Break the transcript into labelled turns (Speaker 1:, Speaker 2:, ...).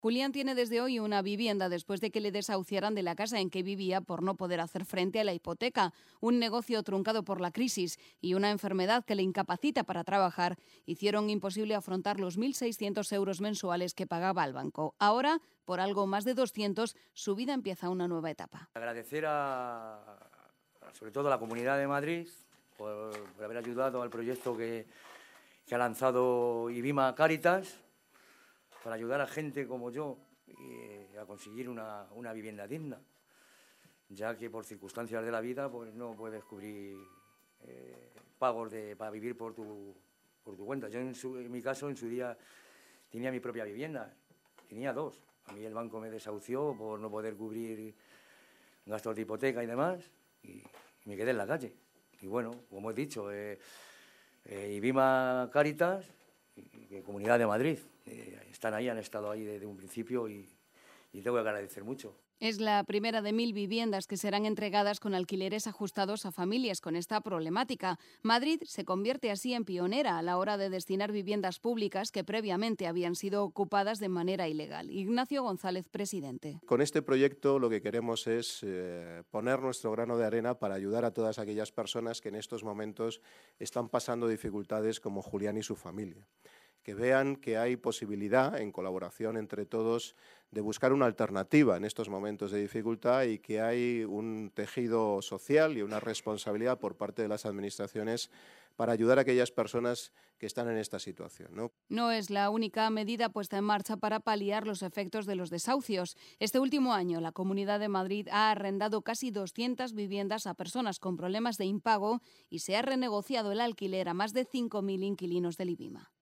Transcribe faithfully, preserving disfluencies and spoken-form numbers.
Speaker 1: Julián tiene desde hoy una vivienda después de que le desahuciaran de la casa en que vivía por no poder hacer frente a la hipoteca. Un negocio truncado por la crisis y una enfermedad que le incapacita para trabajar hicieron imposible afrontar los mil seiscientos euros mensuales que pagaba al banco. Ahora, por algo más de doscientos, su vida empieza una nueva etapa.
Speaker 2: Agradecer a, sobre todo a la Comunidad de Madrid por, por haber ayudado al proyecto que, que ha lanzado IBIMA Cáritas, para ayudar a gente como yo eh, a conseguir una, una vivienda digna, ya que por circunstancias de la vida pues no puedes cubrir eh, pagos de, para vivir por tu, por tu cuenta. Yo en, su, en mi caso en su día tenía mi propia vivienda, tenía dos. A mí el banco me desahució por no poder cubrir gastos de hipoteca y demás y me quedé en la calle. Y bueno, como he dicho, eh, eh, IBIMA Cáritas y, y Comunidad de Madrid eh, están ahí, han estado ahí desde un principio y, y tengo que agradecer mucho.
Speaker 1: Es la primera de mil viviendas que serán entregadas con alquileres ajustados a familias con esta problemática. Madrid se convierte así en pionera a la hora de destinar viviendas públicas que previamente habían sido ocupadas de manera ilegal. Ignacio González, presidente.
Speaker 3: Con este proyecto lo que queremos es eh, poner nuestro grano de arena para ayudar a todas aquellas personas que en estos momentos están pasando dificultades como Julián y su familia. Que vean que hay posibilidad, en colaboración entre todos, de buscar una alternativa en estos momentos de dificultad y que hay un tejido social y una responsabilidad por parte de las administraciones para ayudar a aquellas personas que están en esta situación, ¿no?
Speaker 1: No es la única medida puesta en marcha para paliar los efectos de los desahucios. Este último año, la Comunidad de Madrid ha arrendado casi doscientas viviendas a personas con problemas de impago y se ha renegociado el alquiler a más de cinco mil inquilinos del IBIMA.